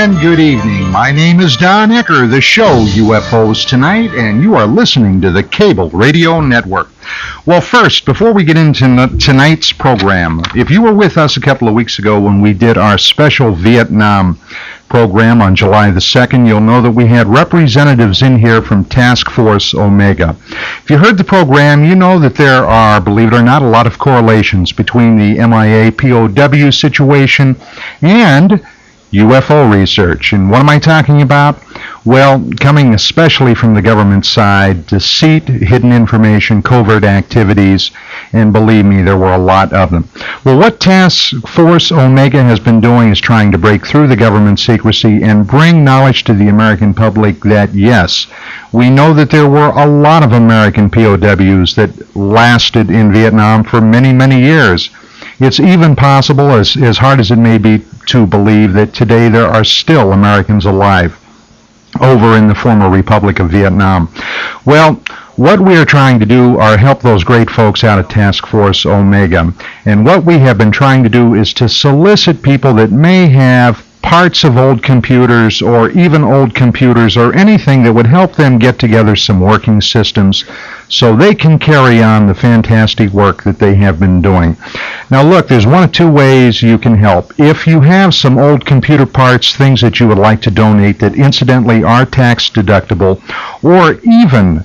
and good evening. My name is Don Ecker, the show UFOs Tonight, and you are listening to the Cable Radio Network. Well, first, before we get into tonight's program, if you were with us a couple of weeks ago when we did our special Vietnam program on July the 2nd, you'll know that we had representatives in here from Task Force Omega. If you heard the program, you know that there are, believe it or not, a lot of correlations between the MIA POW situation and UFO research. And what am I talking about? Well, coming especially from the government side, deceit, hidden information, covert activities, and believe me, there were a lot of them. Well, what Task Force Omega has been doing is trying to break through the government secrecy and bring knowledge to the American public that, yes, we know that there were a lot of American POWs that lasted in Vietnam for many, many years. It's even possible, as hard as it may be to believe, that today there are still Americans alive over in the former Republic of Vietnam. Well, what we are trying to do are help those great folks out at Task Force Omega. And what we have been trying to do is to solicit people that may have parts of old computers or even old computers or anything that would help them get together some working systems so they can carry on the fantastic work that they have been doing. Now look, there's one of two ways you can help. If you have some old computer parts, things that you would like to donate that incidentally are tax deductible, or even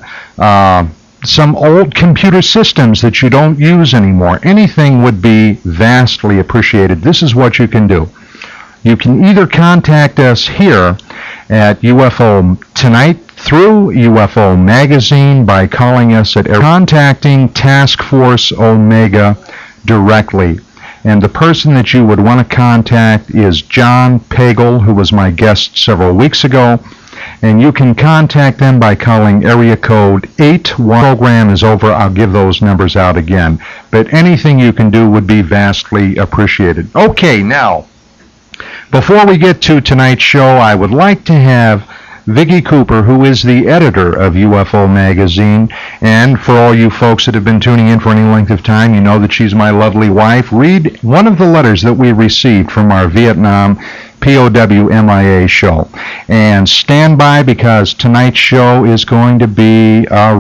some old computer systems that you don't use anymore, anything would be vastly appreciated. This is what you can do. You can either contact us here at UFO Tonight through UFO Magazine by calling us at contacting Task Force Omega directly. And the person that you would want to contact is John Pagel, who was my guest several weeks ago. And you can contact them by calling area code 81. Program is over. I'll give those numbers out again. But anything you can do would be vastly appreciated. Okay, now, before we get to tonight's show, I would like to have Vicki Cooper, who is the editor of UFO Magazine, and for all you folks that have been tuning in for any length of time, you know that she's my lovely wife, read one of the letters that we received from our Vietnam POW MIA show. And stand by, because tonight's show is going to be a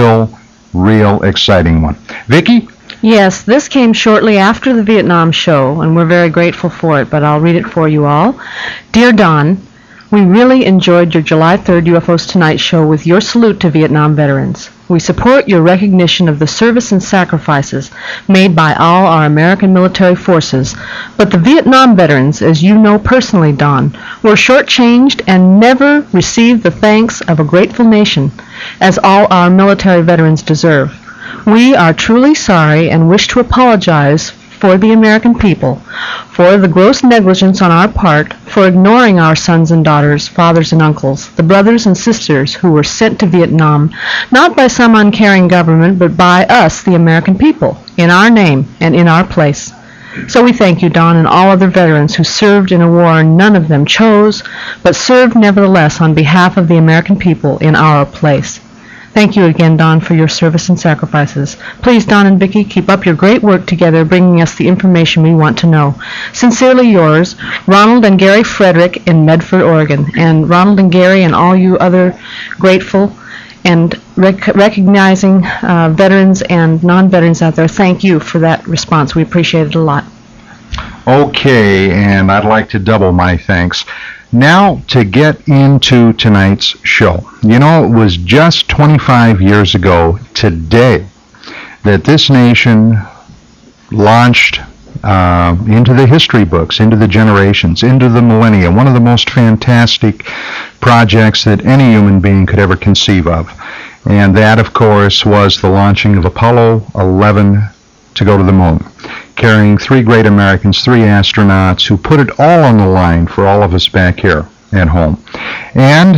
real exciting one. Vicki? Yes, this came shortly after the Vietnam show, and we're very grateful for it, but I'll read it for you all. Dear Don, we really enjoyed your July 3rd UFOs Tonight show with your salute to Vietnam veterans. We support your recognition of the service and sacrifices made by all our American military forces, but the Vietnam veterans, as you know personally, Don, were shortchanged and never received the thanks of a grateful nation, as all our military veterans deserve. We are truly sorry and wish to apologize for the American people for the gross negligence on our part for ignoring our sons and daughters, fathers and uncles, the brothers and sisters who were sent to Vietnam, not by some uncaring government, but by us, the American people, in our name and in our place. So we thank you, Don, and all other veterans who served in a war none of them chose, but served nevertheless on behalf of the American people in our place. Thank you again, Don, for your service and sacrifices. Please, Don and Vicki, keep up your great work together, bringing us the information we want to know. Sincerely yours, Ronald and Gary Frederick in Medford, Oregon. And Ronald and Gary and all you other grateful and recognizing veterans and non-veterans out there, thank you for that response. We appreciate it a lot. Okay, and I'd like to double my thanks. Now, to get into tonight's show. You know, it was just 25 years ago today that this nation launched into the history books, into the generations, into the millennia, one of the most fantastic projects that any human being could ever conceive of. And that, of course, was the launching of Apollo 11 to go to the moon, carrying three great Americans, three astronauts who put it all on the line for all of us back here at home. And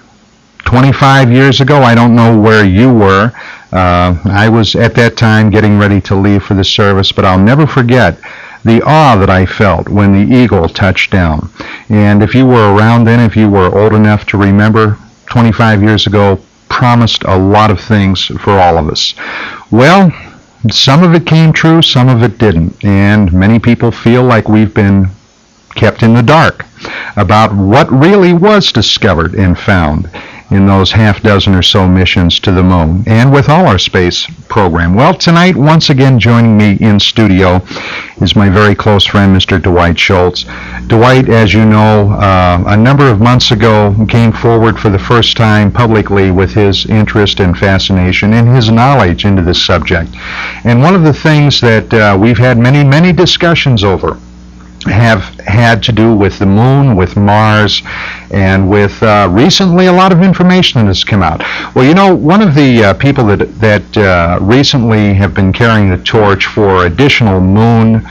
25 years ago, I don't know where you were. I was at that time getting ready to leave for the service, but I'll never forget the awe that I felt when the Eagle touched down. And if you were around then, if you were old enough to remember, 25 years ago promised a lot of things for all of us. Well, some of it came true, some of it didn't, and many people feel like we've been kept in the dark about what really was discovered and found in those half dozen or so missions to the moon, and with all our space program. Well, tonight, once again, joining me in studio is my very close friend, Mr. Dwight Schultz. Dwight, as you know, a number of months ago came forward for the first time publicly with his interest and fascination and his knowledge into this subject. And one of the things that we've had many discussions over have had to do with the moon, with Mars, and with recently a lot of information that has come out. Well, you know, one of the people that recently have been carrying the torch for additional moon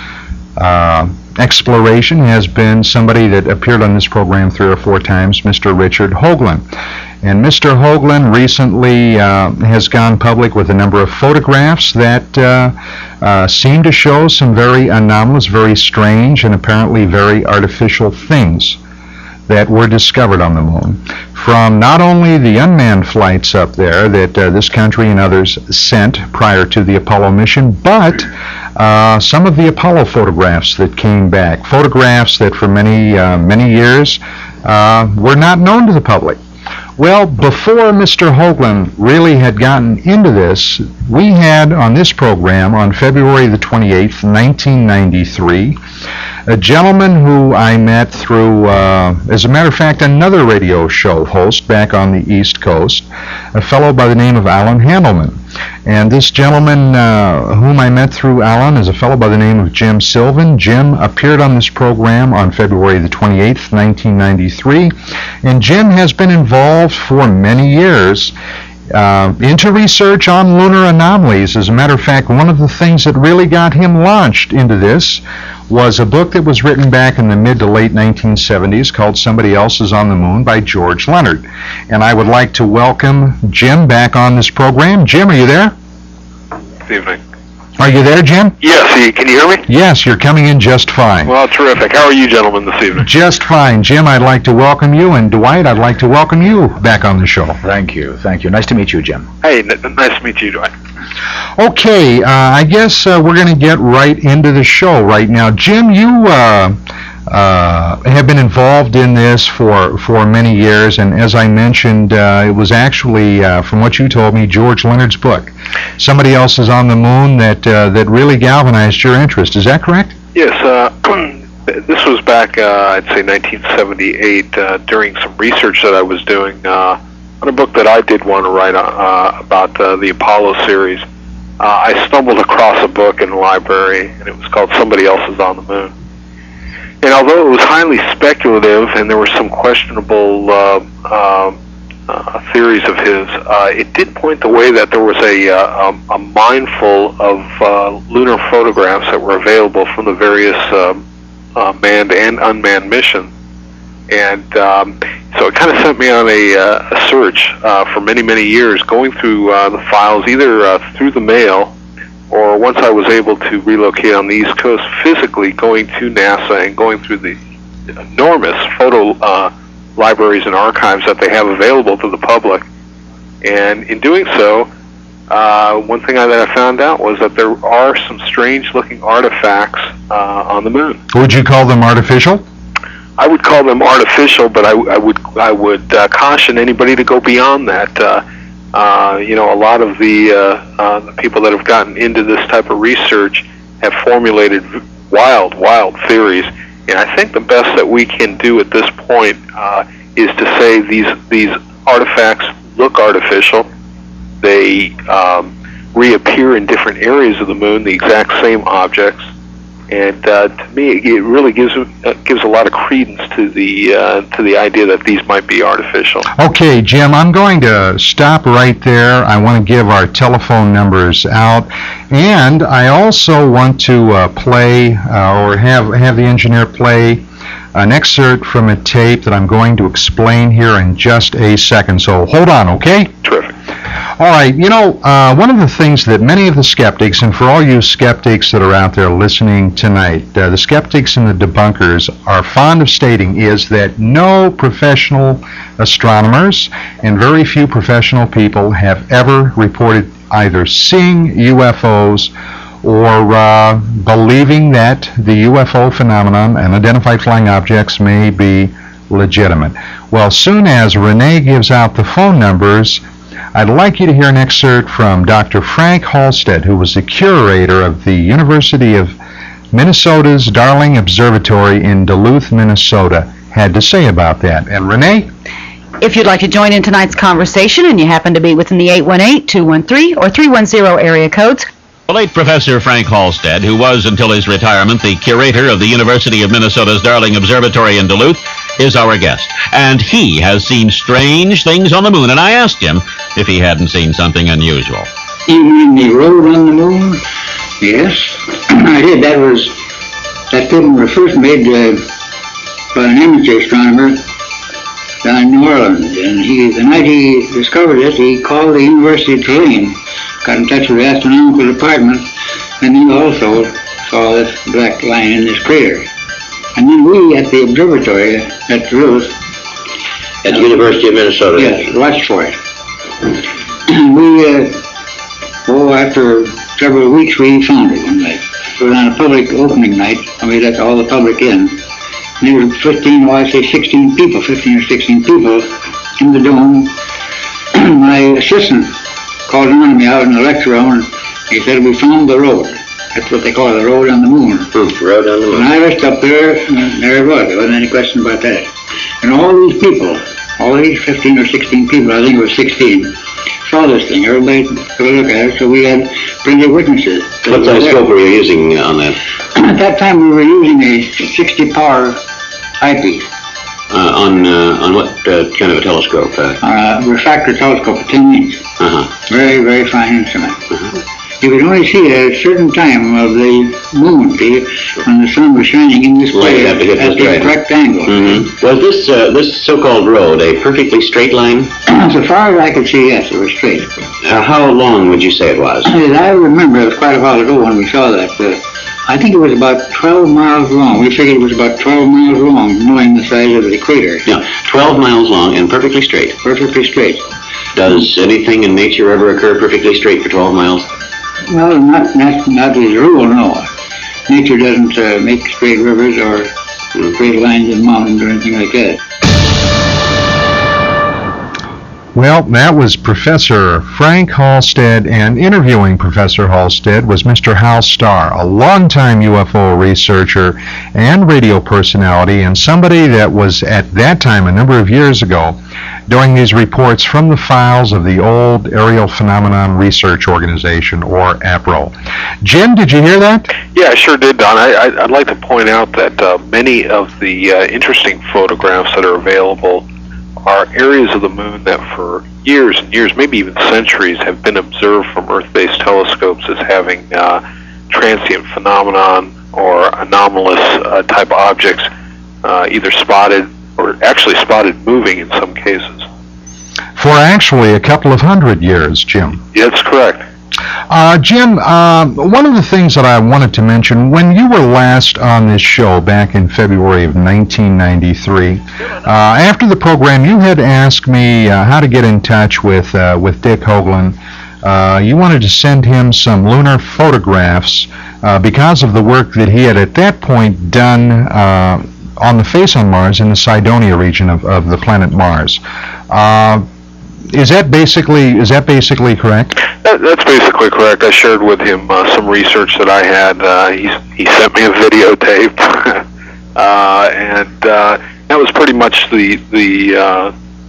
exploration has been somebody that appeared on this program 3 or 4 times, Mr. Richard Hoagland. And Mr. Hoagland recently has gone public with a number of photographs that seem to show some very anomalous, very strange, and apparently very artificial things that were discovered on the moon. From not only the unmanned flights up there that this country and others sent prior to the Apollo mission, but some of the Apollo photographs that came back, photographs that for many years were not known to the public. Well, before Mr. Hoagland really had gotten into this, we had on this program on February the 28th, 1993, a gentleman who I met through, as a matter of fact, another radio show host back on the East Coast, a fellow by the name of Alan Handelman. And this gentleman whom I met through Alan is a fellow by the name of Jim Sylvan. Jim appeared on this program on February the 28th, 1993, and Jim has been involved for many years into research on lunar anomalies. As a matter of fact, one of the things that really got him launched into this was a book that was written back in the mid to late 1970s called Somebody Else is on the Moon by George Leonard. And I would like to welcome Jim back on this program. Jim, are you there? Good evening. Are you there, Jim? Yes, can you hear me? Yes, you're coming in just fine. Well, terrific. How are you gentlemen this evening? Just fine. Jim, I'd like to welcome you, and Dwight, I'd like to welcome you back on the show. Thank you. Nice to meet you, Jim. Hey, nice to meet you, Dwight. Okay, I guess we're going to get right into the show right now. Jim, you have been involved in this for many years, and as I mentioned, it was actually, from what you told me, George Leonard's book, Somebody Else is on the Moon, that really galvanized your interest. Is that correct? Yes, this was back, I'd say 1978, during some research that I was doing on a book that I did want to write about the Apollo series. I stumbled across a book in the library, and it was called Somebody Else is on the Moon. And although it was highly speculative and there were some questionable theories of his, it did point the way that there was a mindful of lunar photographs that were available from the various manned and unmanned missions. And so it kind of sent me on a search for many years, going through the files, either through the mail or once I was able to relocate on the East Coast, physically going to NASA and going through the enormous photo libraries and archives that they have available to the public. And in doing so, one thing that I found out was that there are some strange-looking artifacts on the moon. Would you call them artificial? I would call them artificial, but I would caution anybody to go beyond that. You know, a lot of the people that have gotten into this type of research have formulated wild theories, and I think the best that we can do at this point is to say these artifacts look artificial. They reappear in different areas of the moon, the exact same objects. And to me, it really gives a lot of credence to the idea that these might be artificial. Okay, Jim, I'm going to stop right there. I want to give our telephone numbers out, and I also want to play or have the engineer play an excerpt from a tape that I'm going to explain here in just a second. So hold on, okay? Terrific. All right, you know, one of the things that many of the skeptics, and for all you skeptics that are out there listening tonight, the skeptics and the debunkers are fond of stating is that no professional astronomers and very few professional people have ever reported either seeing UFOs or believing that the UFO phenomenon and identified flying objects may be legitimate. Well, soon as Renee gives out the phone numbers, I'd like you to hear an excerpt from Dr. Frank Halstead, who was the curator of the University of Minnesota's Darling Observatory in Duluth, Minnesota, had to say about that. And Renee? If you'd like to join in tonight's conversation and you happen to be within the 818-213 or 310 area codes, the late Professor Frank Halstead, who was until his retirement the curator of the University of Minnesota's Darling Observatory in Duluth, is our guest. And he has seen strange things on the moon, and I asked him if he hadn't seen something unusual. You mean the road on the moon? Yes, I did. That film was first made by an amateur astronomer down in New Orleans, and the night he discovered it, he called the University of Tulane, got in touch with the astronomical department, and he also saw this black line in this crater. And then we at the observatory at Duluth, at the University of Minnesota, yes, watched for it. We, after several weeks, we found it one night. It was on a public opening night, and we let all the public in. And there were 15 or 16 people in the dome. My assistant called on me out in the lecture room, and he said, we found the road. That's what they call the road on the moon. Road on the moon. And I rushed up there, and there it was. There wasn't any question about that. And all these people, all these 15 or 16 people, I think it was 16, saw this thing. Everybody took a look at it, so we had plenty of witnesses. What telescope were you using on that? At that time, we were using a 60-power eyepiece. On what kind of a telescope? Refractor telescope, 10 inch. Very, very fine instrument. You could only see at a certain time of the moon, when the sun was shining in this way at the correct angle. Was this so-called road a perfectly straight line? So far as I could see, yes, it was straight. How long would you say it was? I remember, it was quite a while ago when we saw that. I think it was about 12 miles long. We figured it was about 12 miles long, knowing the size of the crater. Yeah, 12 miles long and perfectly straight. Perfectly straight. Does anything in nature ever occur perfectly straight for 12 miles? Well, not as a rule, no. Nature doesn't make straight rivers or straight lines in mountains or anything like that. Well, that was Professor Frank Halstead, and interviewing Professor Halstead was Mr. Hal Starr, a longtime UFO researcher and radio personality, and somebody that was at that time, a number of years ago, doing these reports from the files of the old Aerial Phenomenon Research Organization, or APRO. Jim, did you hear that? Yeah, I sure did, Don. I'd like to point out that many of the interesting photographs that are available are areas of the moon that for years and years, maybe even centuries, have been observed from Earth-based telescopes as having transient phenomenon or anomalous type objects, either spotted or actually spotted moving in some cases. For actually a couple of hundred years, Jim. Yeah, that's correct. Jim, one of the things that I wanted to mention, when you were last on this show back in February of 1993, after the program you had asked me how to get in touch with Dick Hoagland. You wanted to send him some lunar photographs because of the work that he had at that point done on the face on Mars in the Cydonia region of the planet Mars. Is that basically correct? That's basically correct. I shared with him some research that I had. He sent me a videotape, and that was pretty much the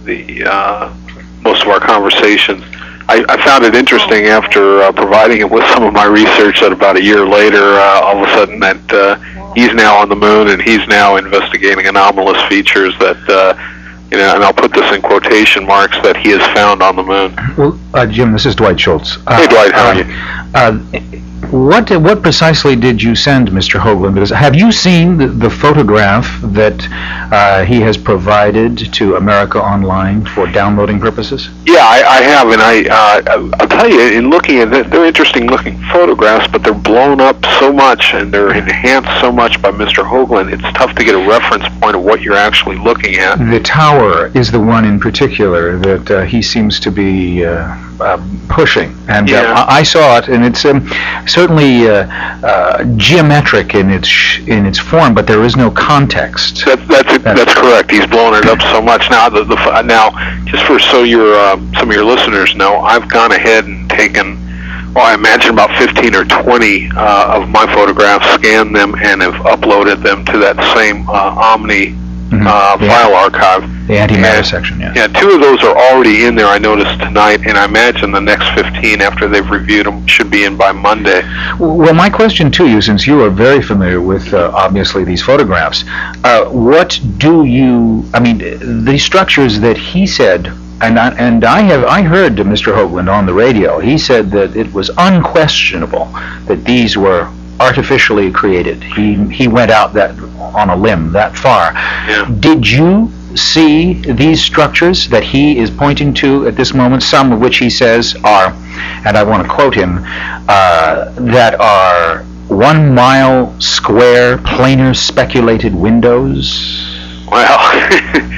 most of our conversations. I found it interesting after providing him with some of my research that about a year later, all of a sudden that he's now on the moon and he's now investigating anomalous features that. And I'll put this in quotation marks, that he has found on the moon. Well, Jim, this is Dwight Schultz. Hey, Dwight, how are you? What precisely did you send Mr. Hoagland? Because have you seen the photograph that he has provided to America Online for downloading purposes? Yeah, I have, and I'll tell you, in looking at it, they're interesting looking photographs, but they're blown up so much and they're enhanced so much by Mr. Hoagland, it's tough to get a reference point of what you're actually looking at. The tower is the one in particular that he seems to be pushing, and I saw it, and it's certainly geometric in its form, but there is no context. That's correct. He's blown it up so much. Now, now, just for some of your listeners know, I've gone ahead and taken, I imagine about 15 or 20 of my photographs, scanned them, and have uploaded them to that same Omni file archive. The antimatter section, yeah. Yeah, 2 of those are already in there, I noticed tonight, and I imagine the next 15, after they've reviewed them, should be in by Monday. Well, my question to you, since you are very familiar with, obviously, these photographs, what do you, the structures that he said, and I heard Mr. Hoagland on the radio, he said that it was unquestionable that these were artificially created. He went out on a limb that far. Yeah. Did you see these structures that he is pointing to at this moment, some of which he says are, and I want to quote him, that are 1 mile square planar speculated windows? Well,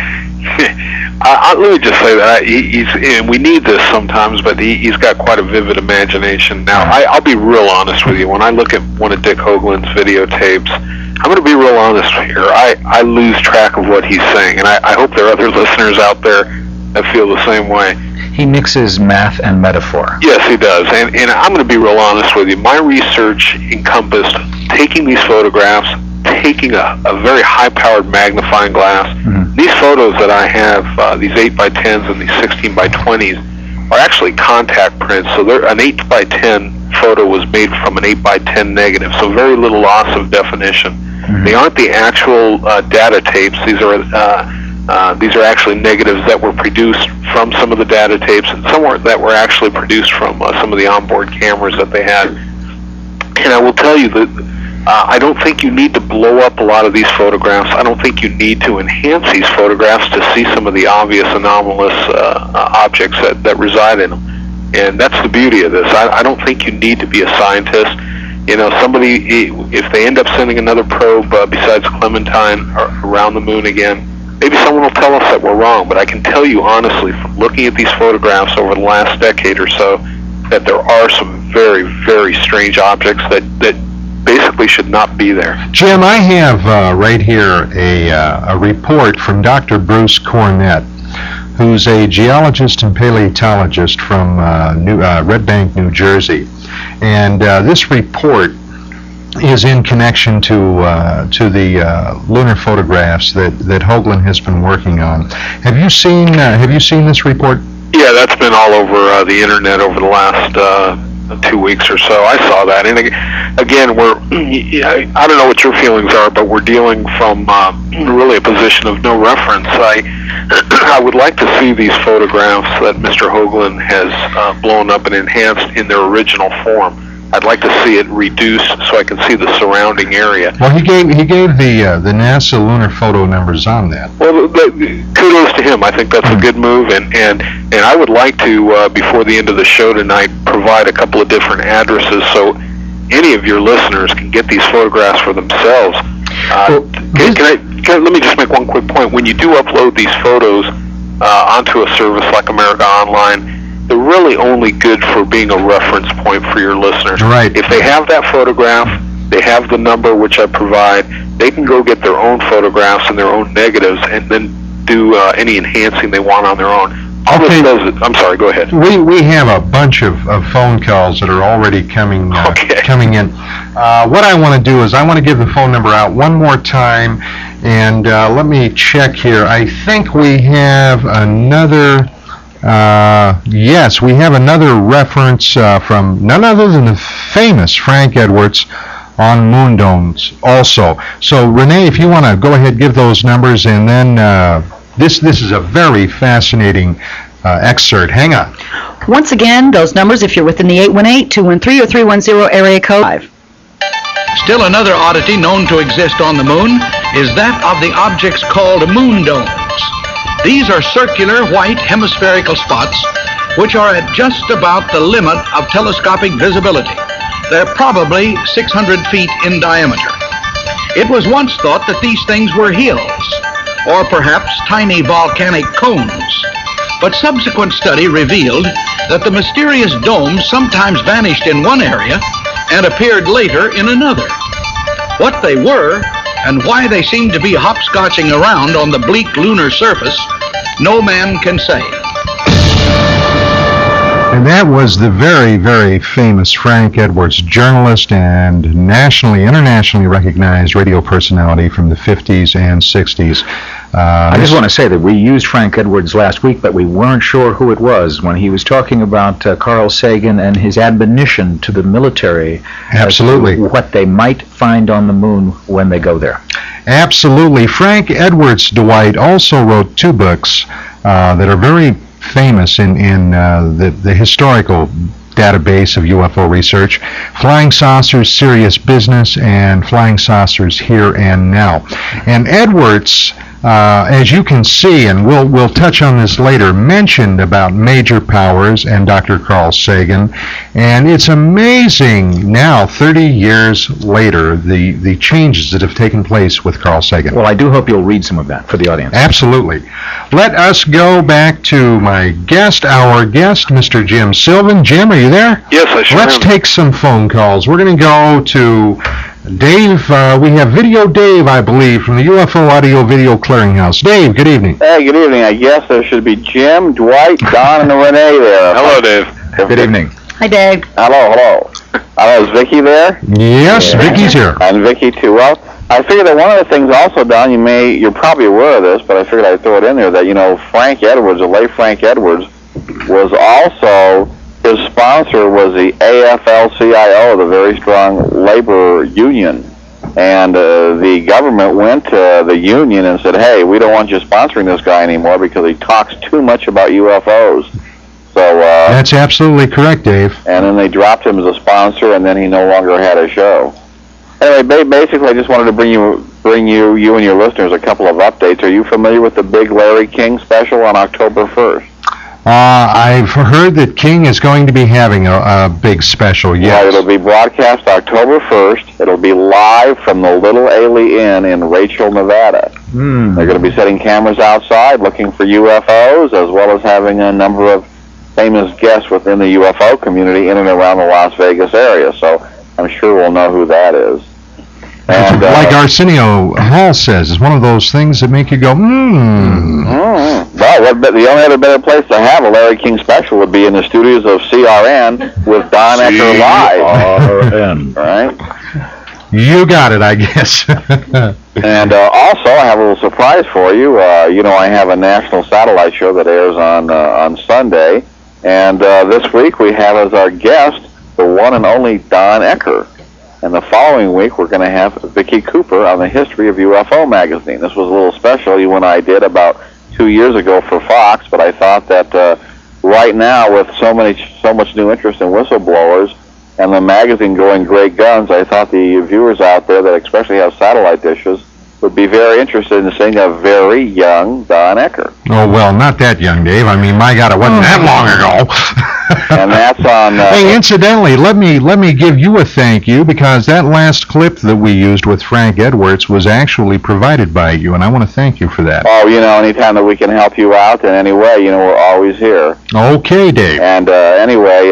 let me just say that and we need this sometimes, but he's got quite a vivid imagination. Now, I'll be real honest with you. When I look at one of Dick Hoagland's videotapes, I'm going to be real honest here. I lose track of what he's saying, and I hope there are other listeners out there that feel the same way. He mixes math and metaphor. Yes, he does. And I'm going to be real honest with you. My research encompassed taking these photographs, taking a very high-powered magnifying glass. Mm-hmm. These photos that I have, these 8x10s and these 16x20s, are actually contact prints. So an 8x10 photo was made from an 8x10 negative, so very little loss of definition. Mm-hmm. They aren't the actual data tapes. These are actually negatives that were produced from some of the data tapes, and some that were actually produced from some of the onboard cameras that they had. And I will tell you that I don't think you need to blow up a lot of these photographs. I don't think you need to enhance these photographs to see some of the obvious anomalous objects that reside in them. And that's the beauty of this. I don't think you need to be a scientist. You know, somebody, if they end up sending another probe besides Clementine around the moon again, maybe someone will tell us that we're wrong. But I can tell you honestly, from looking at these photographs over the last decade or so, that there are some very, very strange objects that basically should not be there. Jim, I have right here a report from Dr. Bruce Cornett, who's a geologist and paleontologist from Red Bank, New Jersey. And this report is in connection to the lunar photographs that Hoagland has been working on. Have you seen this report? Yeah, that's been all over the internet over the last 2 weks or so. I saw that, and again, I don't know what your feelings are, but we're dealing from really a position of no reference. I would like to see these photographs that Mr. Hoagland has blown up and enhanced in their original form. I'd like to see it reduced so I can see the surrounding area. Well, he gave the NASA lunar photo numbers on that. Well, kudos to him. I think that's a good move, and I would like to, before the end of the show tonight, provide a couple of different addresses so any of your listeners can get these photographs for themselves. Let me just make one quick point. When you do upload these photos onto a service like America Online, they're really only good for being a reference point for your listeners. Right. If they have that photograph, they have the number which I provide, they can go get their own photographs and their own negatives and then do any enhancing they want on their own. Okay. I'm sorry, go ahead. We have a bunch of phone calls that are already coming in. What I want to do is I want to give the phone number out one more time, and let me check here. I think we have another... yes, we have another reference from none other than the famous Frank Edwards on moon domes also. So, Renee, if you want to go ahead, give those numbers, and then this is a very fascinating excerpt. Hang on. Once again, those numbers, if you're within the 818-213 or 310 area code 5. Still another oddity known to exist on the moon is that of the objects called moon domes. These are circular, white, hemispherical spots which are at just about the limit of telescopic visibility. They're probably 600 feet in diameter. It was once thought that these things were hills, or perhaps tiny volcanic cones. But subsequent study revealed that the mysterious domes sometimes vanished in one area and appeared later in another. What they were and why they seemed to be hopscotching around on the bleak lunar surface, no man can say. And that was the very, very famous Frank Edwards, journalist and internationally recognized radio personality from the 50s and 60s. I just want to say that we used Frank Edwards last week, but we weren't sure who it was when he was talking about Carl Sagan and his admonition to the military. Absolutely. As to what they might find on the moon when they go there. Absolutely. Frank Edwards, Dwight, also wrote 2 books that are very famous in the historical database of UFO research: Flying Saucers, Serious Business, and Flying Saucers Here and Now. And Edwards, as you can see, and we'll touch on this later, mentioned about Major Powers and Dr. Carl Sagan, and it's amazing now, 30 years later, the changes that have taken place with Carl Sagan. Well, I do hope you'll read some of that for the audience. Absolutely. Let us go back to my guest, Mr. Jim Sylvan. Jim, are you there? Yes, I sure Let's am. take some phone calls. We're going to go to Dave. We have Video Dave, I believe, from the UFO Audio Video Clearinghouse. Dave, good evening. Hey, good evening. I guess there should be Jim, Dwight, Don, and Renee there. Hello, Dave. Good evening. Hi, Dave. Hello. Is Vicky there? Yes, Yeah. Vicky's here. And Vicky too. Well, I figured that one of the things also, Don, you're probably aware of this, but I figured I'd throw it in there that, Frank Edwards, the late Frank Edwards, was also, his sponsor was the AFL-CIO, the very strong labor union. And the government went to the union and said, hey, we don't want you sponsoring this guy anymore because he talks too much about UFOs. So That's absolutely correct, Dave. and then they dropped him as a sponsor, and then he no longer had a show. Anyway, basically, I just wanted to bring you and your listeners a couple of updates. Are you familiar with the big Larry King special on October 1st? I've heard that King is going to be having a big special, Right, yes. it'll be broadcast October 1st. It'll be live from the Little Ailey Inn in Rachel, Nevada. They're going to be setting cameras outside looking for UFOs, as well as having a number of famous guests within the UFO community in and around the Las Vegas area. So I'm sure we'll know who that is. And, like Arsenio Hall says, it's one of those things that make you go, Well, the only other better place to have a Larry King special would be in the studios of CRN with Don Ecker live. CRN. Right? You got it, I guess. And also, I have a little surprise for you. I have a national satellite show that airs on Sunday. And this week we have as our guest the one and only Don Ecker. And the following week, we're going to have Vicki Cooper on the history of UFO magazine. This was a little special you and I did about 2 years ago for Fox, but I thought that right now, with so much new interest in whistleblowers and the magazine going great guns, I thought the viewers out there that especially have satellite dishes would be very interested in seeing a very young Don Ecker. Oh, well, not that young, Dave. I mean, my God, it wasn't that long ago. And that's on... Hey, incidentally, let me give you a thank you, because that last clip that we used with Frank Edwards was actually provided by you, and I want to thank you for that. Oh, anytime that we can help you out in any way, we're always here. Okay, Dave. And anyway,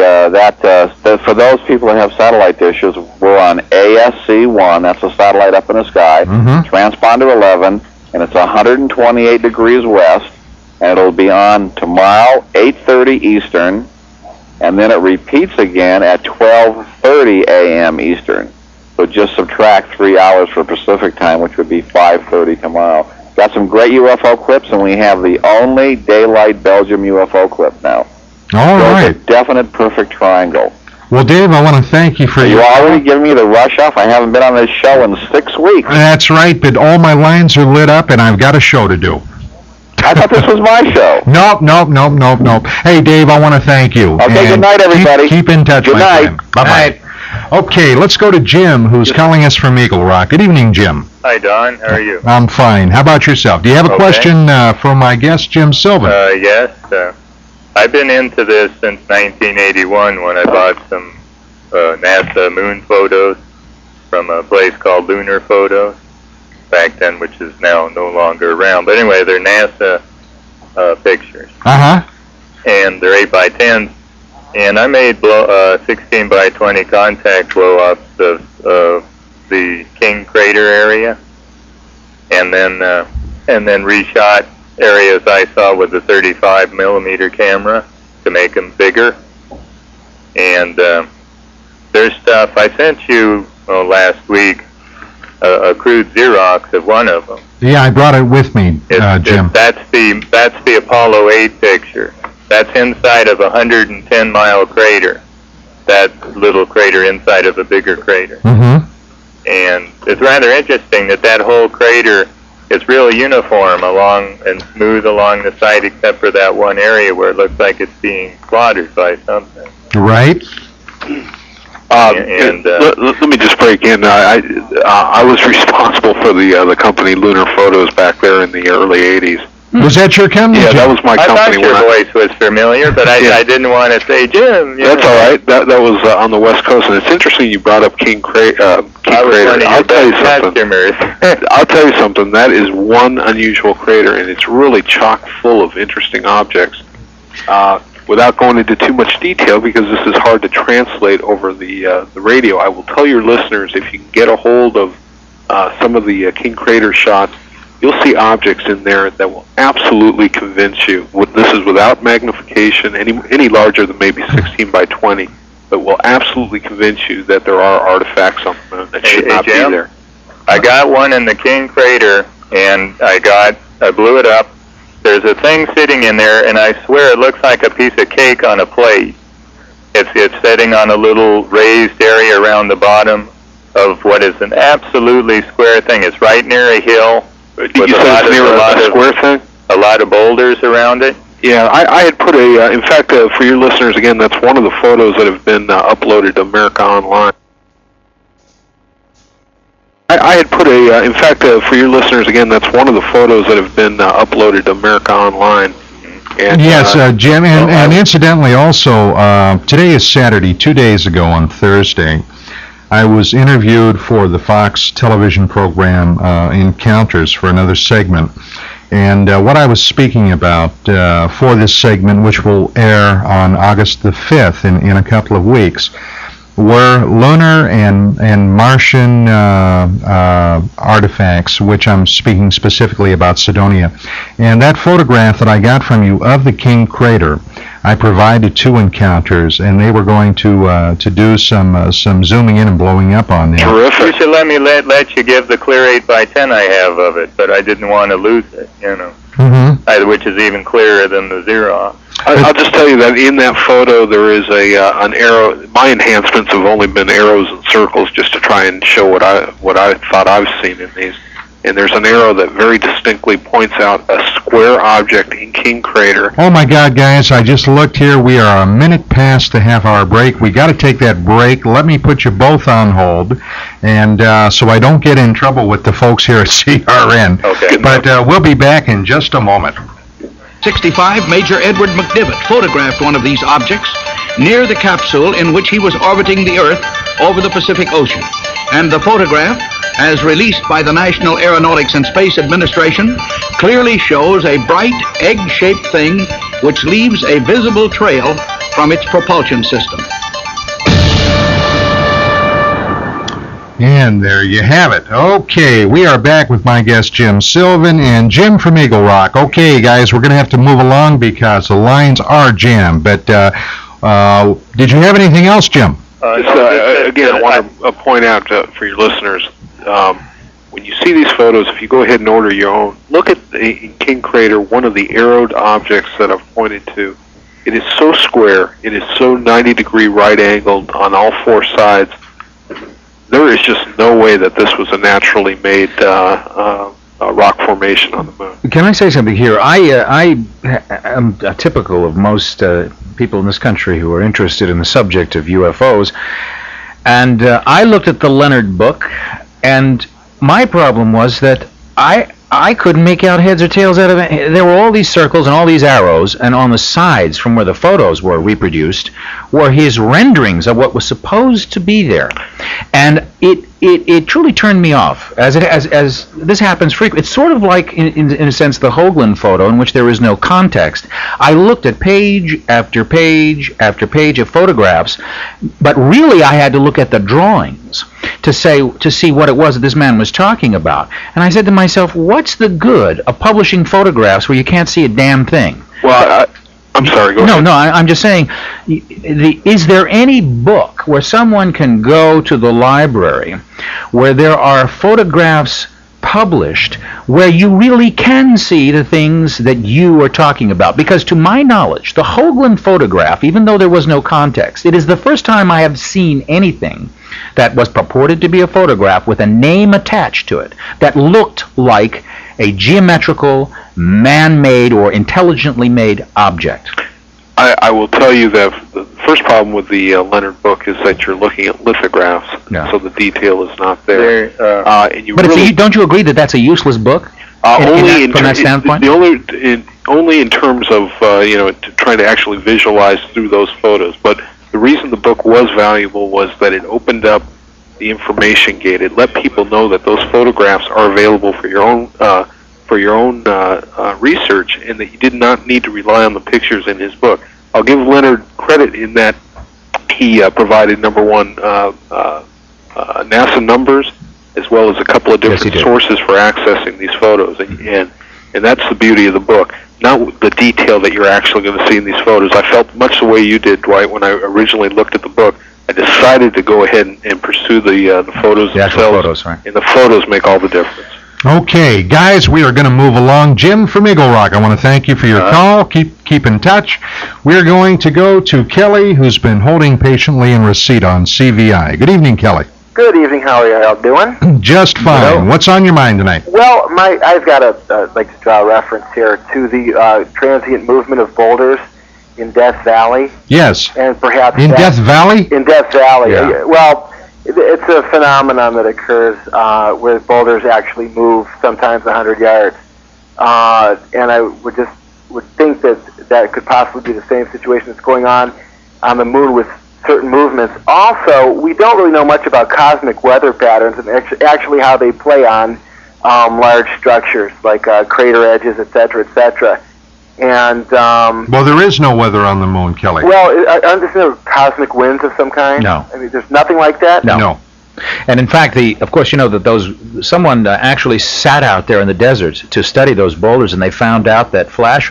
for those people that have satellite dishes, we're on ASC-1, that's a satellite up in the sky, transponder 11, and it's 128 degrees west, and it'll be on tomorrow, 8:30 Eastern, and then it repeats again at 12:30 a.m. Eastern. So just subtract 3 hours for Pacific time, which would be 5:30 tomorrow. Got some great UFO clips, and we have the only daylight Belgium UFO clip now. All right. It's a definite perfect triangle. Well, Dave, I want to thank you for You already giving me the rush off? I haven't been on this show in 6 weeks. That's right, but all my lines are lit up, and I've got a show to do. I thought this was my show. Nope. Hey, Dave, I want to thank you. Okay, And good night, everybody. Keep in touch, Good my night. friend. Bye-bye. Okay, let's go to Jim, who's calling us from Eagle Rock. Good evening, Jim. Hi, Don. How are you? I'm fine. How about yourself? Do you have a Okay. question for my guest, Jim Sylvan? Yes. I've been into this since 1981 when I bought some NASA moon photos from a place called Lunar Photos back then, which is now no longer around. But anyway, they're NASA pictures. Uh-huh. And they're 8x10s. and I made 16 by 20 contact blow-ups of the King Crater area, and then reshot areas I saw with the 35 millimeter camera to make them bigger. And there's stuff I sent you last week, a crude Xerox of one of them. Yeah, I brought it with me, Jim. That's the Apollo 8 picture. That's inside of a 110-mile crater. That little crater inside of a bigger crater. Mm-hmm. And it's rather interesting that whole crater is real uniform along and smooth along the side, except for that one area where it looks like it's being slaughtered by something. Right. Let me just break in. I was responsible for the company Lunar Photos back there in the early 80s. Was that your company? Yeah, that was my company. I thought your voice was familiar, but I didn't want to say Jim. That's all right. That was on the West Coast, and it's interesting you brought up King Crater. I'll tell you something. I'll tell you something. That is one unusual crater, and it's really chock full of interesting objects. Without going into too much detail, because this is hard to translate over the radio, I will tell your listeners, if you can get a hold of some of the King Crater shots, you'll see objects in there that will absolutely convince you. This is without magnification, any larger than maybe 16 by 20, but will absolutely convince you that there are artifacts on the moon that should not Jim, be there. I got one in the King Crater, and I blew it up. There's a thing sitting in there, and I swear it looks like a piece of cake on a plate. It's sitting on a little raised area around the bottom of what is an absolutely square thing. It's right near a hill. You said it's near a square thing? A lot of boulders around it. Yeah, I had put in fact, for your listeners, again, that's one of the photos that have been uploaded to America Online. I had put in fact, for your listeners, again, that's one of the photos that have been uploaded to America Online. And, yes, Jim, and incidentally also, today is Saturday, 2 days ago on Thursday, I was interviewed for the Fox television program Encounters for another segment. And what I was speaking about for this segment, which will air on August the 5th in a couple of weeks, were lunar and Martian artifacts, which I'm speaking specifically about Cydonia. And that photograph that I got from you of the King Crater, I provided to Encounters, and they were going to do some zooming in and blowing up on them. Terrific. You should let me let you give the clear 8x10 I have of it, but I didn't want to lose it, which is even clearer than the Xerox. I'll just tell you that in that photo there is an arrow. My enhancements have only been arrows and circles just to try and show what I thought I've seen in these. And there's an arrow that very distinctly points out a square object in King Crater. Oh my God, guys, I just looked here. We are a minute past the half-hour break. We got to take that break. Let me put you both on hold, and so I don't get in trouble with the folks here at CRN. Okay. But we'll be back in just a moment. 65, Major Edward McDivitt photographed one of these objects near the capsule in which he was orbiting the Earth over the Pacific Ocean. And the photograph, as released by the National Aeronautics and Space Administration, clearly shows a bright egg-shaped thing which leaves a visible trail from its propulsion system. And there you have it. Okay, we are back with my guest Jim Sylvan and Jim from Eagle Rock. Okay, guys, we're going to have to move along because the lines are jammed. But did you have anything else, Jim? Again, I want to point out for your listeners, when you see these photos, if you go ahead and order your own, look at the King Crater, one of the arrowed objects that I've pointed to. It is so square. It is so 90-degree right-angled on all four sides. There is just no way that this was a naturally made rock formation on the moon. Can I say something here? I am typical of most people in this country who are interested in the subject of UFOs, and I looked at the Leonard book, and my problem was that I couldn't make out heads or tails out of it. There were all these circles and all these arrows, and on the sides from where the photos were reproduced were his renderings of what was supposed to be there. And it truly turned me off, as this happens frequently. It's sort of like, in a sense, the Hoagland photo, in which there is no context. I looked at page after page after page of photographs, but really I had to look at the drawings to see what it was that this man was talking about. And I said to myself, what's the good of publishing photographs where you can't see a damn thing? Well, I'm sorry, go ahead. No, I'm just saying, is there any book where someone can go to the library where there are photographs published where you really can see the things that you are talking about? Because to my knowledge, the Hoagland photograph, even though there was no context, it is the first time I have seen anything that was purported to be a photograph with a name attached to it that looked like a geometrical, man-made, or intelligently made object. I will tell you that the first problem with the Leonard book is that you're looking at lithographs, so the detail is not there. And you but really, don't you agree that that's a useless book? From that standpoint? Only in terms of trying to actually visualize through those photos. But the reason the book was valuable was that it opened up the information gate. It let people know that those photographs are available for your own research, and that you did not need to rely on the pictures in his book. I'll give Leonard credit in that he provided, number one, NASA numbers, as well as a couple of different sources for accessing these photos, and that's the beauty of the book. Not the detail that you're actually going to see in these photos. I felt much the way you did, Dwight, when I originally looked at the book. I decided to go ahead and pursue the photos themselves, photos, right? And the photos make all the difference. Okay, guys, we are going to move along. Jim from Eagle Rock, I want to thank you for your call. Keep in touch. We're going to go to Kelly, who's been holding patiently in receipt on CVI. Good evening, Kelly. Good evening. How are you all doing? Just fine. Hello. What's on your mind tonight? Well, I've got like to draw a reference here to the transient movement of boulders in Death Valley. Yes. And perhaps in Death Valley? In Death Valley. Yeah. Well, it's a phenomenon that occurs where boulders actually move sometimes 100 yards. And I would think that could possibly be the same situation that's going on the moon with certain movements. Also, we don't really know much about cosmic weather patterns and actually how they play on large structures like crater edges, etc., etc. And well, there is no weather on the moon, Kelly. Well, aren't there cosmic winds of some kind? No. I mean, there's nothing like that? No. And in fact, of course, you know that someone actually sat out there in the desert to study those boulders, and they found out that flash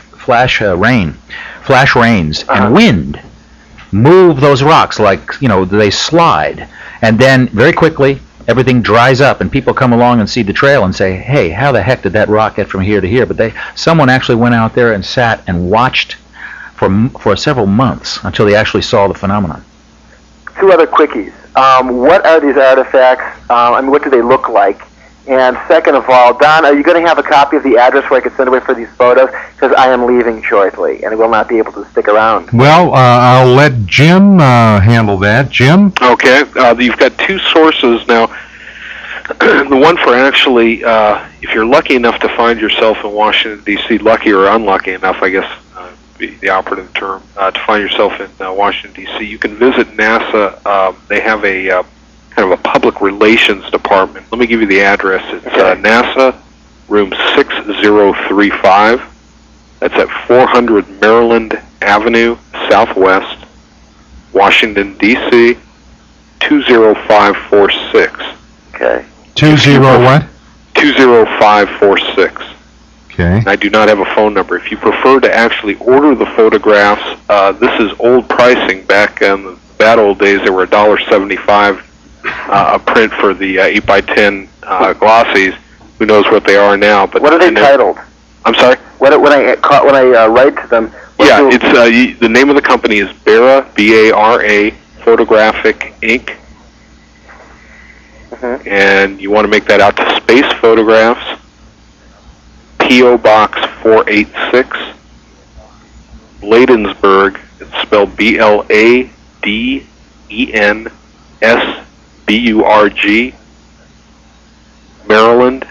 rains, and wind move those rocks like, they slide, and then very quickly everything dries up, and people come along and see the trail and say, hey, how the heck did that rock get from here to here? But someone actually went out there and sat and watched for several months until they actually saw the phenomenon. Two other quickies. What are these artifacts? What do they look like? And second of all, Don, are you going to have a copy of the address where I could send away for these photos? Because I am leaving shortly, and I will not be able to stick around. Well, I'll let Jim handle that. Jim? Okay. You've got two sources now. The one for actually, if you're lucky enough to find yourself in Washington, D.C., lucky or unlucky enough, I guess, be the operative term, to find yourself in Washington, D.C., you can visit NASA. They have a kind of a public relations department. Let me give you the address. It's NASA, room 6035. That's at 400 Maryland Avenue, Southwest, Washington, D.C., 20546. Okay. 20 what? 20546. Okay. I do not have a phone number. If you prefer to actually order the photographs, this is old pricing. Back in the bad old days, they were $1.75 a print for the 8x10 glossies. Who knows what they are now? But what are they titled? I'm sorry. When I write to them. It's the name of the company is Bara, B-A-R-A, Photographic Inc. And you want to make that out to Space Photographs, P.O. Box 486, Bladensburg. It's spelled B-L-A-D-E-N-S-B-U-R-G, Maryland,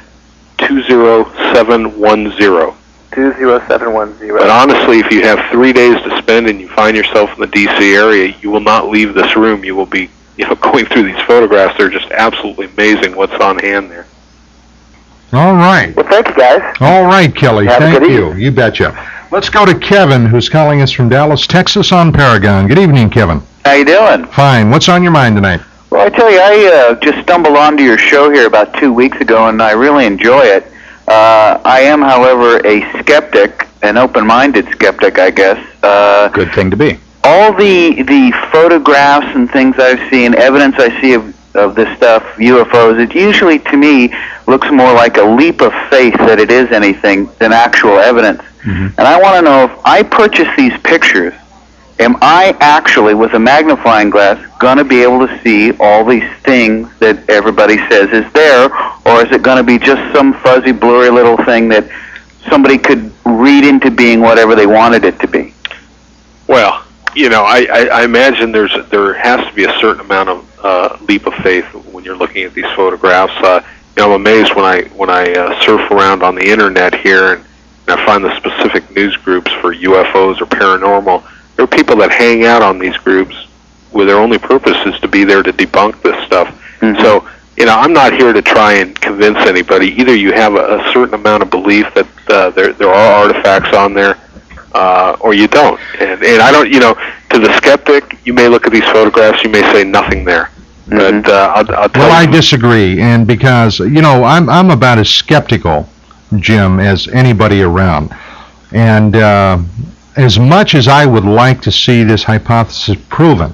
20710. 20710. But honestly, if you have 3 days to spend and you find yourself in the D.C. area, you will not leave this room. You will be going through these photographs, they're just absolutely amazing what's on hand there. All right. Well, thank you, guys. All right, Kelly. Have a Thank good you. You betcha. Let's go to Kevin, who's calling us from Dallas, Texas on Paragon. Good evening, Kevin. How you doing? Fine. What's on your mind tonight? Well, I tell you, I just stumbled onto your show here about 2 weeks ago, and I really enjoy it. I am, however, a skeptic, an open-minded skeptic, I guess. Good thing to be. All the photographs and things I've seen, evidence I see of this stuff, UFOs, it usually, to me, looks more like a leap of faith that it is anything than actual evidence. Mm-hmm. And I want to know, if I purchase these pictures, am I actually, with a magnifying glass, going to be able to see all these things that everybody says is there, or is it going to be just some fuzzy, blurry little thing that somebody could read into being whatever they wanted it to be? Well, I imagine there has to be a certain amount of leap of faith when you're looking at these photographs. I'm amazed when I surf around on the internet here and I find the specific news groups for UFOs or paranormal. There are people that hang out on these groups where their only purpose is to be there to debunk this stuff. Mm-hmm. So, I'm not here to try and convince anybody. Either you have a certain amount of belief that there are artifacts on there, or you don't. And I don't, to the skeptic, you may look at these photographs, you may say nothing there. Mm-hmm. But I'll tell Well, I you. disagree, and because, I'm about as skeptical, Jim, as anybody around. And as much as I would like to see this hypothesis proven,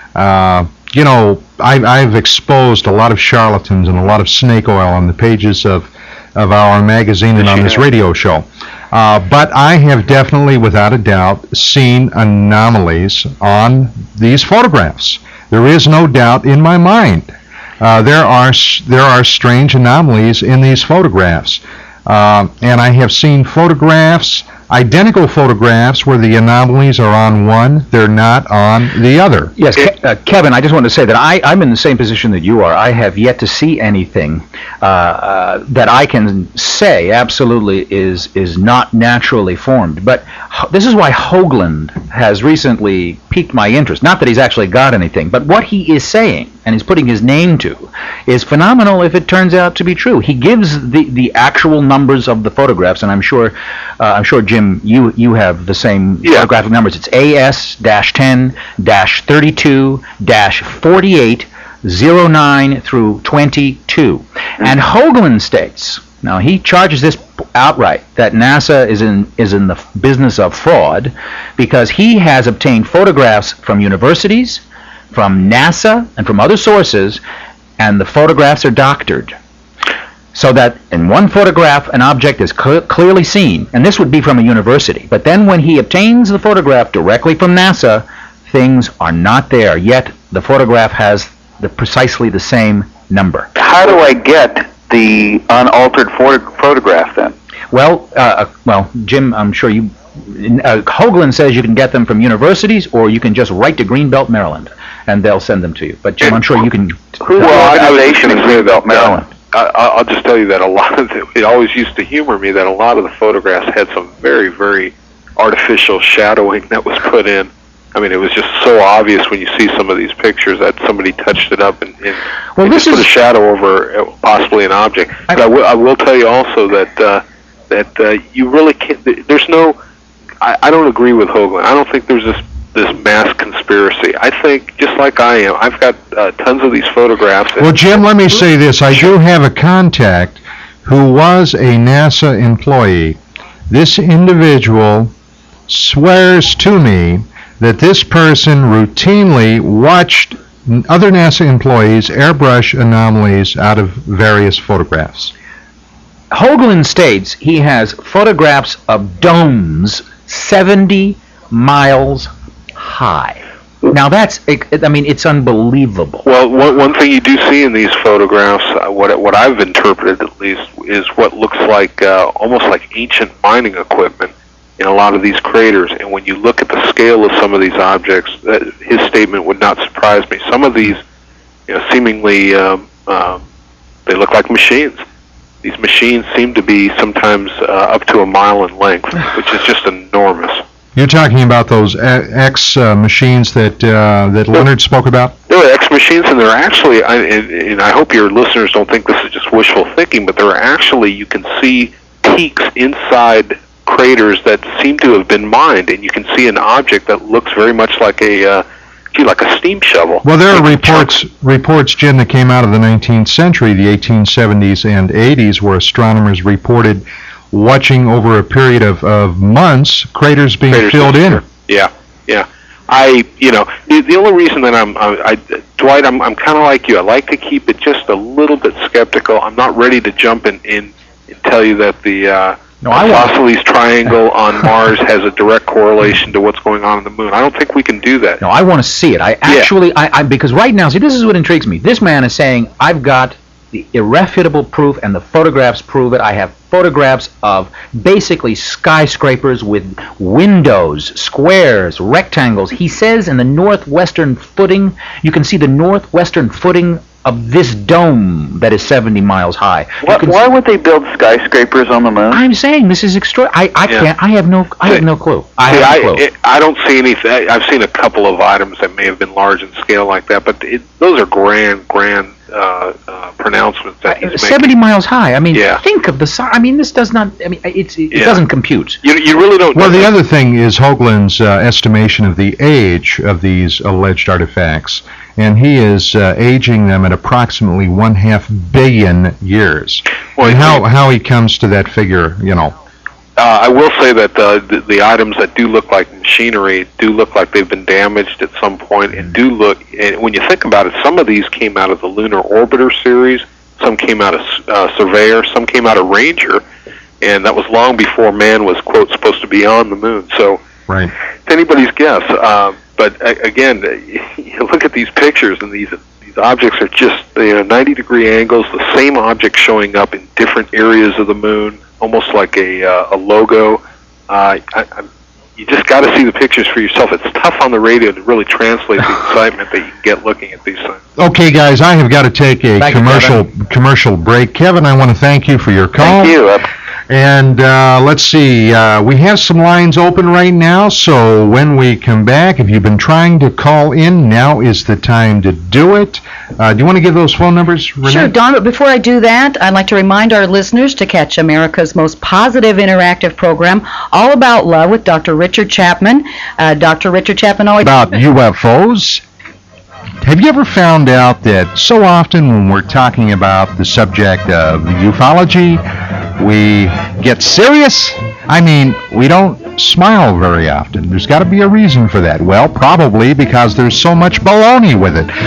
I've exposed a lot of charlatans and a lot of snake oil on the pages of our magazine and on this radio show. But I have definitely, without a doubt, seen anomalies on these photographs. There is no doubt in my mind. There are strange anomalies in these photographs. And I have seen photographs, identical photographs, where the anomalies are on one, they're not on the other. Yes, Kevin, I just wanted to say that I'm in the same position that you are. I have yet to see anything that I can say absolutely is not naturally formed. But this is why Hoagland has recently piqued my interest. Not that he's actually got anything, but what he is saying and is putting his name to is phenomenal if it turns out to be true. He gives the actual numbers of the photographs, and I'm sure Jim, you have the same photographic numbers. It's AS-10-32-48 09 through 22. And Hoagland states, now he charges this outright, that NASA is in the business of fraud because he has obtained photographs from universities, from NASA, and from other sources, and the photographs are doctored. So that in one photograph, an object is clearly seen, and this would be from a university. But then when he obtains the photograph directly from NASA, things are not there, yet the photograph has precisely the same number. How do I get the unaltered photograph then? Well, Jim, I'm sure you... Hoagland says you can get them from universities, or you can just write to Greenbelt, Maryland, and they'll send them to you. But Jim, I'm sure you can... Who's the organization in Greenbelt, Maryland? I'll just tell you that a lot of it always used to humor me that a lot of the photographs had some very, very artificial shadowing that was put in. I mean, it was just so obvious when you see some of these pictures that somebody touched it up and just put a shadow over possibly an object. But I will tell you also that you really can't. There's no. I don't agree with Hoagland. I don't think there's this mass conspiracy. I think, just like I am, I've got tons of these photographs. Well, Jim, let me say this. I do have a contact who was a NASA employee. This individual swears to me that this person routinely watched other NASA employees airbrush anomalies out of various photographs. Hoagland states he has photographs of domes 70 miles high. Now it's unbelievable. Well, one thing you do see in these photographs, what I've interpreted at least, is what looks like almost like ancient mining equipment in a lot of these craters. And when you look at the scale of some of these objects, his statement would not surprise me. Some of these, seemingly they look like machines. These machines seem to be sometimes up to a mile in length, which is just enormous. You're talking about those X machines that Leonard spoke about? There are X machines, and they're actually, and I hope your listeners don't think this is just wishful thinking, but there are actually, you can see peaks inside craters that seem to have been mined, and you can see an object that looks very much like a steam shovel. Well, there are reports, Jim, that came out of the 19th century, the 1870s and 80s, where astronomers reported watching over a period of months craters being filled in. Yeah. The only reason that Dwight, I'm kind of like you. I like to keep it just a little bit skeptical. I'm not ready to jump in and tell you that the isosceles triangle on Mars has a direct correlation to what's going on the moon. I don't think we can do that. No, I want to see it. Because right now, see, this is what intrigues me. This man is saying, I've got the irrefutable proof, and the photographs prove it. I have photographs of basically skyscrapers with windows, squares, rectangles. He says in the northwestern footing, you can see the northwestern footing of this dome that is 70 miles high. Why would they build skyscrapers on the moon? I'm saying this is extraordinary. I have no clue. I don't see anything. I've seen a couple of items that may have been large in scale like that, but those are grand pronouncements that he's 70 making. miles high. I mean, think of the size. I mean, this does not. I mean, it doesn't compute. You really don't. Well, the other thing is Hoagland's estimation of the age of these alleged artifacts, and he is aging them at approximately 1/2 billion years. Well, and how he comes to that figure, I will say that the items that do look like machinery do look like they've been damaged at some point, and when you think about it, some of these came out of the Lunar Orbiter series, some came out of Surveyor, some came out of Ranger, and that was long before man was, quote, supposed to be on the moon. So right. It's anybody's guess. But again, you look at these pictures, and these objects are just 90-degree angles, the same object showing up in different areas of the moon, almost like a logo. You just got to see the pictures for yourself. It's tough on the radio to really translate the excitement that you can get looking at these things. Okay, guys, I have got to take a commercial break. Kevin, I want to thank you for your call. Thank you. And let's see, we have some lines open right now, so when we come back, if you've been trying to call in, now is the time to do it. Do you want to give those phone numbers, Renee? Sure, Don, but before I do that, I'd like to remind our listeners to catch America's most positive interactive program, All About Love, with Dr. Richard Chapman. Dr. Richard Chapman always... About UFOs. Have you ever found out that so often when we're talking about the subject of ufology, we get serious? I mean, we don't smile very often. There's got to be a reason for that. Well, probably because there's so much baloney with it.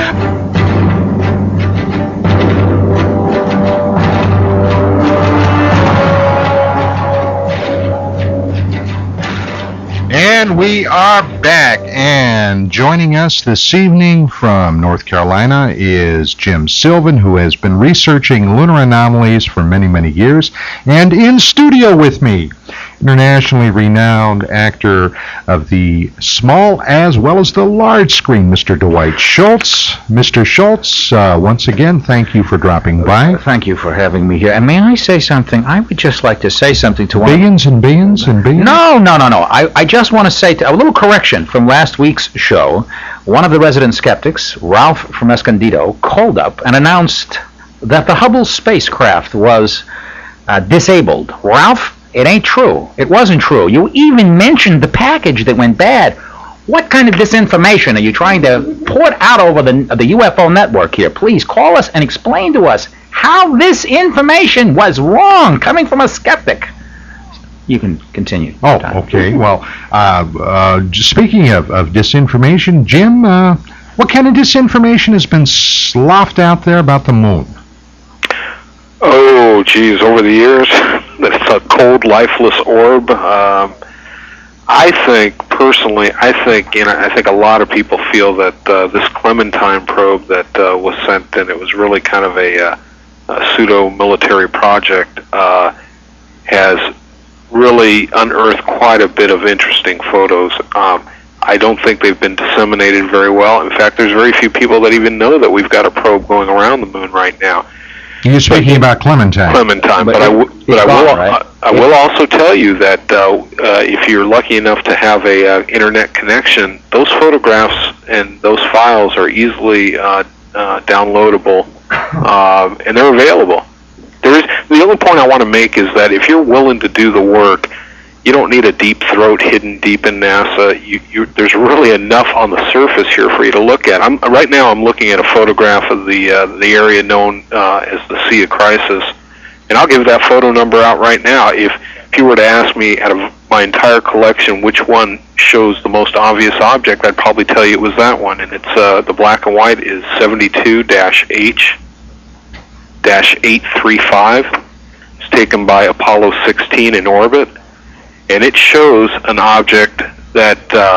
And we are back, and joining us this evening from North Carolina is Jim Sylvan, who has been researching lunar anomalies for many, many years, and in studio with me, internationally renowned actor of the small as well as the large screen, Mr. Dwight Schultz. Mr. Schultz, once again, thank you for dropping by. Thank you for having me here. And may I say something? I would just like to say something to Billions and billions and billions? No. I just want to say a little correction from last week's show. One of the resident skeptics, Ralph from Escondido, called up and announced that the Hubble spacecraft was disabled. Ralph, it ain't true. It wasn't true. You even mentioned the package that went bad. What kind of disinformation are you trying to port out over the UFO network here? Please call us and explain to us how this information was wrong, coming from a skeptic. You can continue. Oh, okay. Well, speaking of disinformation, Jim, what kind of disinformation has been sloughed out there about the moon? Oh, geez, over the years, it's a cold, lifeless orb. I think a lot of people feel that this Clementine probe that was sent, and it was really kind of a pseudo-military project, has really unearthed quite a bit of interesting photos. I don't think they've been disseminated very well. In fact, there's very few people that even know that we've got a probe going around the moon right now. You're speaking about Clementine. Clementine, but I will also tell you that if you're lucky enough to have a internet connection, those photographs and those files are easily downloadable, and they're available. The only point I want to make is that if you're willing to do the work, you don't need a deep throat hidden deep in NASA. There's really enough on the surface here for you to look at. Right now I'm looking at a photograph of the area known as the Sea of Crisis, and I'll give that photo number out right now. If you were to ask me out of my entire collection which one shows the most obvious object, I'd probably tell you it was that one, and it's the black and white is 72-H-835. It's taken by Apollo 16 in orbit. And it shows an object that,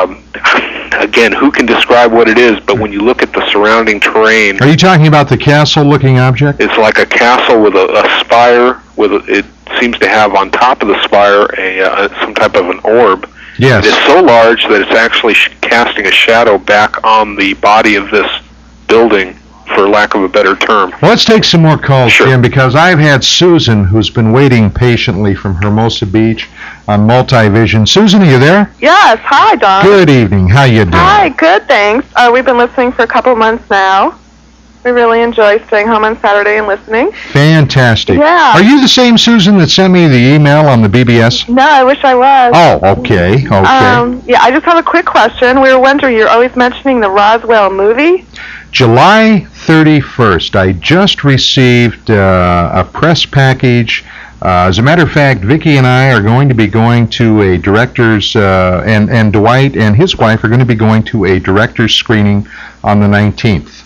again, who can describe what it is, but when you look at the surrounding terrain... Are you talking about the castle-looking object? It's like a castle with a spire. It seems to have on top of the spire some type of an orb. Yes. It is so large that it's actually casting a shadow back on the body of this building, for lack of a better term. Well, let's take some more calls, Jim, because I've had Susan, who's been waiting patiently from Hermosa Beach on Multivision. Susan, are you there? Yes. Hi, Don. Good evening. How you doing? Hi. Good, thanks. We've been listening for a couple of months now. We really enjoy staying home on Saturday and listening. Fantastic. Yeah. Are you the same Susan that sent me the email on the BBS? No, I wish I was. Oh, okay. Yeah, I just have a quick question. We were wondering, you're always mentioning the Roswell movie. July 31st, I just received a press package. As a matter of fact, Vicki and I are going to be going to a director's, and Dwight and his wife are going to be going to a director's screening on the 19th.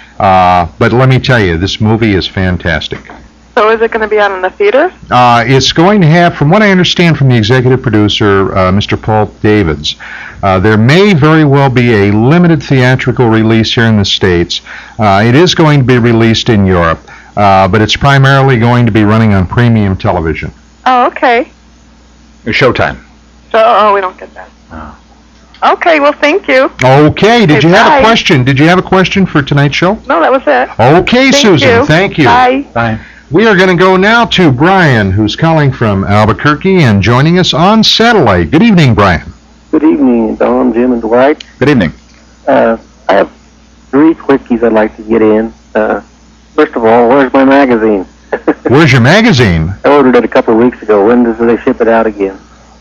But let me tell you, this movie is fantastic. So is it going to be out in the theater? It's going to have, from what I understand from the executive producer, Mr. Paul Davids, there may very well be a limited theatrical release here in the States. It is going to be released in Europe, but it's primarily going to be running on premium television. Oh, okay. Showtime. So, we don't get that. Okay, well, thank you. Okay, did you have bye. a question? Did you have a question for tonight's show? No, that was it. Okay, Thank Susan, you. thank you. Bye. Bye. We are going to go now to Brian, who's calling from Albuquerque and joining us on satellite. Good evening, Brian. Good evening, Don, Jim, and Dwight. Good evening. I have 3 quickies I'd like to get in. First of all, where's my magazine? Where's your magazine? I ordered it a couple of weeks ago. When do they ship it out again?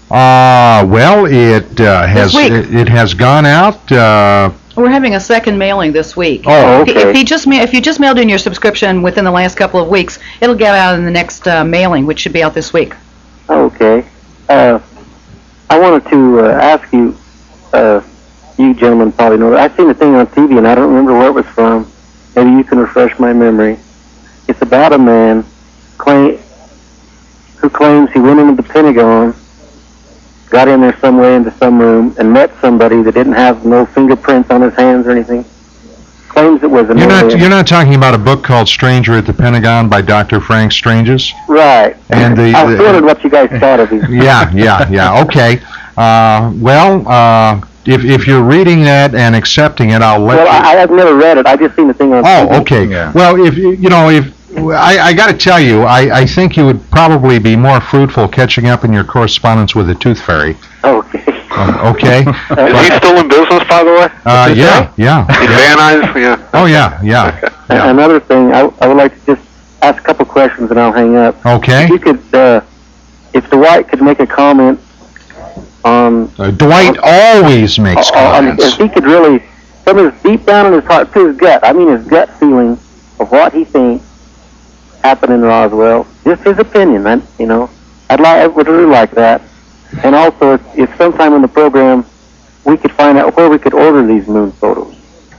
Well, it has gone out. We're having a second mailing this week. Oh, okay. If you just mailed in your subscription within the last couple of weeks, it'll get out in the next mailing, which should be out this week. Okay. I wanted to ask you, you gentlemen probably know, I've seen a thing on TV and I don't remember where it was from. Maybe you can refresh my memory. It's about a man who claims he went into the Pentagon, got in there some way into some room, and met somebody that didn't have no fingerprints on his hands or anything. Claims it was an alien. You're not talking about a book called Stranger at the Pentagon by Dr. Frank Stranges? Right. And I was wondering what you guys thought of these. Yeah. Okay. If you're reading that and accepting it, I'll let you. Well, I've never read it. I just seen the thing on TV. Oh, okay. Yeah. Well, if I got to tell you, I think you would probably be more fruitful catching up in your correspondence with the Tooth Fairy. Okay. Okay. Is he still in business, by the way? Yeah. In Van Nuys? Yeah. Oh, yeah. Another thing, I would like to just ask a couple questions and I'll hang up. Okay. If you could, if Dwight could make a comment on... Dwight always makes comments. If he could really, from his deep down in his heart, to his gut, his gut feeling of what he thinks happened in Roswell, just his opinion, I would really like that. And also, if sometime in the program we could find out where we could order these moon photos.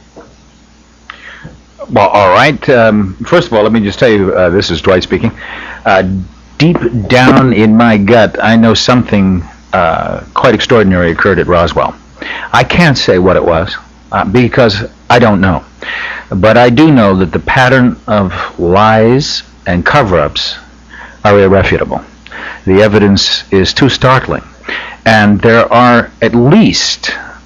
Well, all right. First of all, let me just tell you, this is Dwight speaking. Deep down in my gut, I know something quite extraordinary occurred at Roswell. I can't say what it was because I don't know. But I do know that the pattern of lies and cover-ups are irrefutable. The evidence is too startling. And there are at least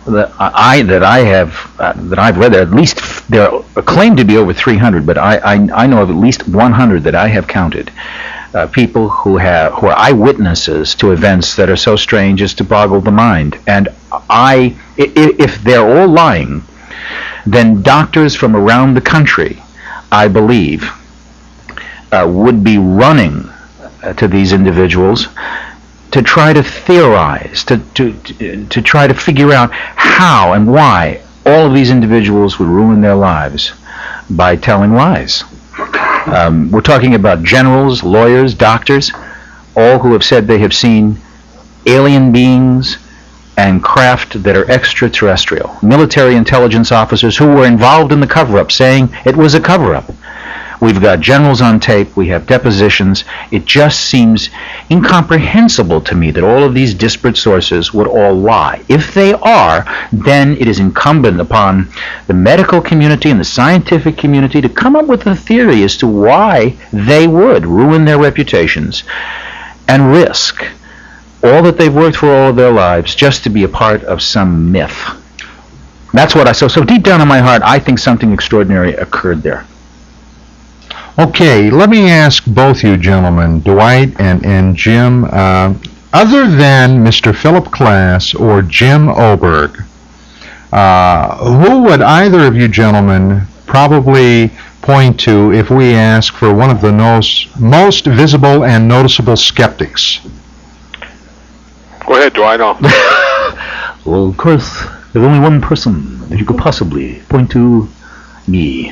that I've read, there at least there are claimed to be over 300, but I know of at least 100 that I have counted. People who are eyewitnesses to events that are so strange as to boggle the mind. And if they're all lying, then doctors from around the country, I believe, would be running to these individuals to try to theorize, to try to figure out how and why all of these individuals would ruin their lives by telling lies. We're talking about generals, lawyers, doctors, all who have said they have seen alien beings and craft that are extraterrestrial. Military intelligence officers who were involved in the cover-up saying it was a cover-up. We've got generals on tape. We have depositions. It just seems incomprehensible to me that all of these disparate sources would all lie. If they are, then it is incumbent upon the medical community and the scientific community to come up with a theory as to why they would ruin their reputations and risk all that they've worked for all of their lives just to be a part of some myth. That's what so deep down in my heart, I think something extraordinary occurred there. Okay, let me ask both you gentlemen, Dwight and Jim, other than Mr. Philip Klass or Jim Oberg, who would either of you gentlemen probably point to if we ask for one of the most visible and noticeable skeptics? Go ahead, Dwight. Well, of course, there's only one person that you could possibly point to, me.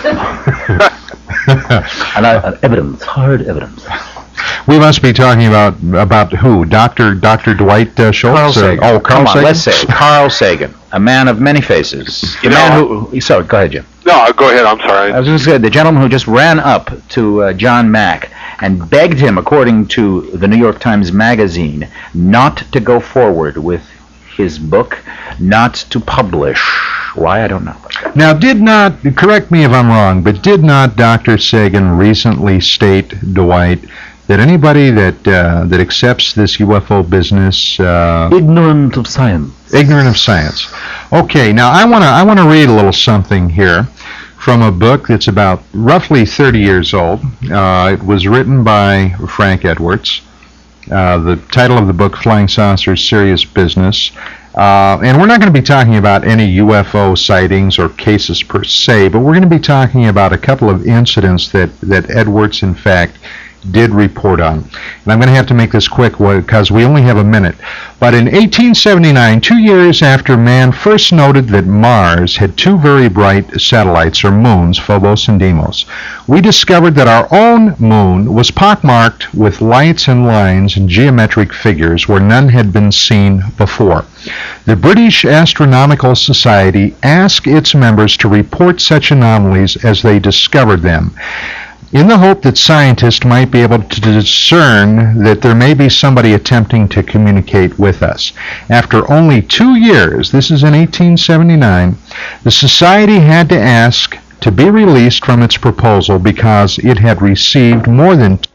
And evidence, hard evidence. We must be talking about who? Dr. Dwight Schultz? Carl Sagan. Carl Sagan? Let's say Carl Sagan, a man of many faces. Sorry, go ahead, Jim. No, go ahead. I'm sorry. I was going to say the gentleman who just ran up to John Mack and begged him, according to the New York Times Magazine, not to go forward with his book, not to publish. Why, I don't know. Now, correct me if I'm wrong, but did not Dr. Sagan recently state, Dwight, that anybody that accepts this UFO business ignorant of science. Ignorant of science. Okay, now I want to read a little something here from a book that's about roughly 30 years old. It was written by Frank Edwards. The title of the book, Flying Saucers, Serious Business. And we're not going to be talking about any UFO sightings or cases per se, but we're going to be talking about a couple of incidents that Edwards, in fact, did report on. And I'm going to have to make this quick because we only have a minute. But in 1879, 2 years after man first noted that Mars had two very bright satellites, or moons, Phobos and Deimos, we discovered that our own moon was pockmarked with lights and lines and geometric figures where none had been seen before. The British Astronomical Society asked its members to report such anomalies as they discovered them, in the hope that scientists might be able to discern that there may be somebody attempting to communicate with us. After only 2 years, this is in 1879, the Society had to ask to be released from its proposal because it had received more than